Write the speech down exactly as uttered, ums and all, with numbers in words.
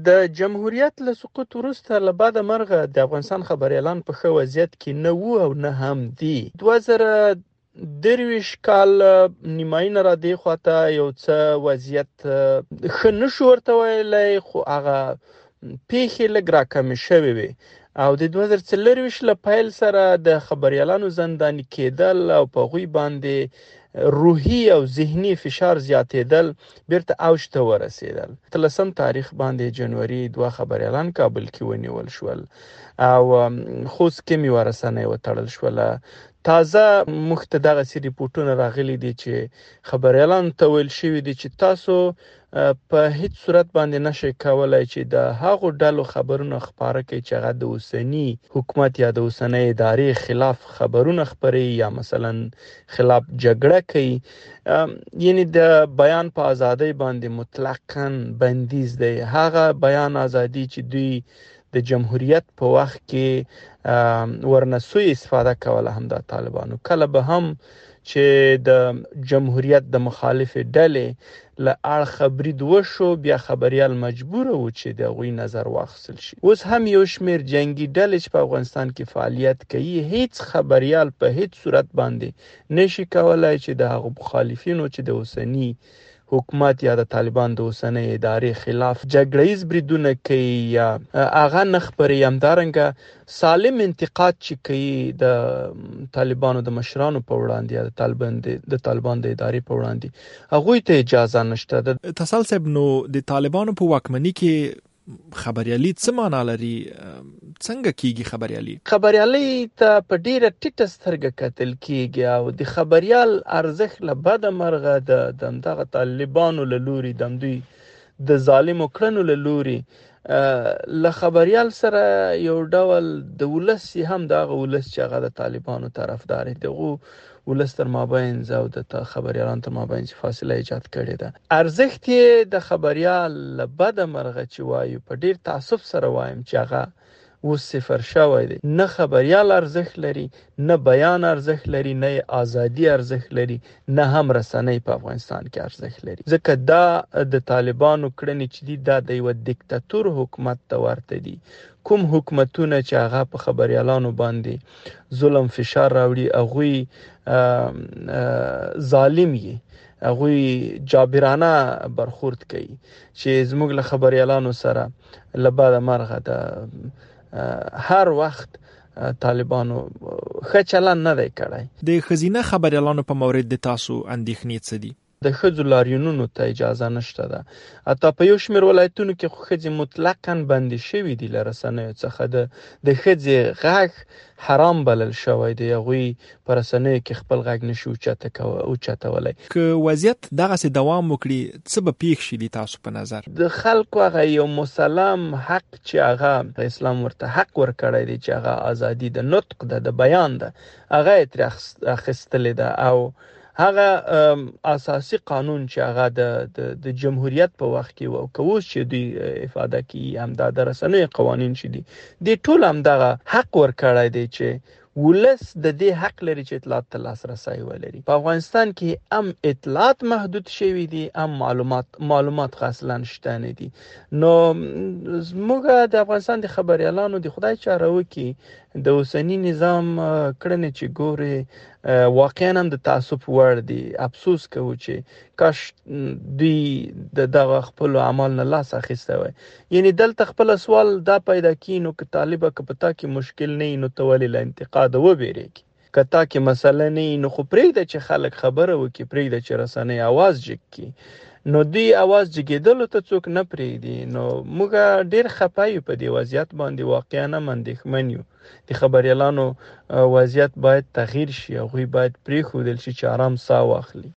د جمهوریت له سقوط وروسته له بعده مرغه د افغانستان خبریالان په ښه وضعیت کې نه وو او نه هم دي. دوه زره درویشت کال نیمایي نه را دې خواته یو څه وضعیت ښه نشو ورته ویلی، خو هغه پیښې لږ راکمې شوې وې او د دوه زره څلرویشت له پیل سره د خبریالانو زنداني کېدل او په هغوی باندې روحي او ذهني فشار زیاتېدل بیرته اوج ته ورسېدل. اتلسم تاریخ باندې جنوري دوه خبریالان کابل کې ونیول شول او خوست کې یوه رسنۍ وتړل شوله. تازه موږ ته دغسې ریپورټونه راغلي دي چې خبریالانو ته ویل شوي دي چې تاسو په هیڅ صورت باندې نشئ کولی چې د هغو ډلو خبرونه خپاره کړئ چې هغه د اوسني حکومت یا د اوسنۍ ادارې خلاف خبرونه خپروي یا مثلا خلاف جګړه کوي. یعنی د بیان په ازادۍ باندې مطلقاً بندیز دی. هغه بیان ازادي چې دوی د جمهوریت په وخت کې ورنسوی استفاده کوله هم د طالبانو، کله به هم چې د جمهوریت د مخالف ډلې له اړخه برید وشو بیا خبریال مجبور و چې د هغوی نظر واخیستل شي. اوس هم یو شمېر جنگي ډلې چې په افغانستان کې فعالیت کوي، هیڅ خبریال په هیڅ صورت باندې نشي کولای چې د هغو مخالفینو چې د اوسني حکومت یا د طالبان د اوسنۍ ادارې خلاف جګړه‌ییز بریدونه کوي یا هغه نه خپروي. همدارنګه سالم انتقاد چې کوي د طالبانو د مشرانو په وړاندې یا د طالبان د طالبان د ادارې په وړاندې هغوی ته اجازه نشته. تسل صاحب، نو د طالبانو په واکمنۍ کې خبریالي څه معنا لري؟ څنګه کیږي خبریالي؟ خبریالي ته په ډیره ټیټه سترګه کتل کیږي او د خبریال ارزښت له بده مرغه د دغه طالبانو له لوري د دوی د ظالمو کړنو له لوري له خبریال سره یو ډول د ولس هم دغه ولس چې هغه د طالبانو طرفدار دي، دغه ولس تر مابین او د خبریالانو تر مابین فاصله ایجاد کړې ده. ارزښت یې د خبریال له بده مرغه چې وایو په ډیر تعصب سره وایم چې هغه اوس صفر شوی دی. نه خبریال ارزښت لري، نه بیان ارزښت لري، نه ازادي ارزښت لري، نه هم رسنۍ په افغانستان کې ارزښت لري. ځکه دا د طالبانو کړنې چې دي دا د یو دیکتاتور حکومت ته ورته دي. کوم حکومتونه چې هغه په خبریالانو باندې ظلم فشار راوړي هغوی ظالم وي، هغوی جابرانه برخورد کوي چې زموږ له خبریالانو سره له بده مرغه د هر وخت طالبانو ښه چلند نه دی کړی. د ښځینه خبریالانو په مورد د تاسو اندېښنې څه دي؟ د ښځو لاریونونو ته اجازه نشته ده. حتی په یو شمېر ولایتونو کې خو ښځې مطلقاً بندې شوي دي له رسنیو څخه. د د ښځې غږ حرام بلل شوی دی. هغوی په رسنیو کې خپل غږ نشي اوچته اوچتولی. که وضعیت دغسې دوام وکړي څه به پیښ شي د تاسو په نظر؟ د خلکو هغه یو مسلم حق چې هغه اسلام ورته حق ورکړی دی چې هغه ازادي د نطق ده، د بیان ده، هغه یې ترې اخیستلې ده او هغه اساسي قانون چې هغه د د جمهوریت په وخت کې او که اوس چې دوی افاده کوي همدا د رسنیو قوانین چې دي د ټول همدغه حق ورکړی دی چې ولس د دې حق لري چې اطلاعات ته لاسرسی ولري. په افغانستان کې هم اطلاعات محدود شوي دي، هم معلومات معلومات اصلا شته نه دي. نو زموږ د افغانستان د خبریالانو د خدای چاره وکړي د اوسني نظام کړنې چې ګوري واقعا هم د تعصب وړ دي. افسوس کوو چې کاش دوی د دغه خپل اعمال نه لاس اخیسته وای. یعنی دلته خپل سوال دا پیدا کی نو که طالبه که پتا کې مشکل نه نو ته ولې له انتقاد وبېرېږي؟ که تا کې مسله نه نو خو پرېږده چې خلک خبره وکړي، پرېږده چې رسنۍ اواز جګ کړي. نو دوی اواز جګېدلو ته څوک نه پرېږدي. نو موږ ډېر خفه یو په دې وضعیت باندې، واقعا هم اندېښمن یو. د خبریالانو وضعیت باید تغییر شي، هغوی باید پرېښودل شي چې آرام ساه واخلي.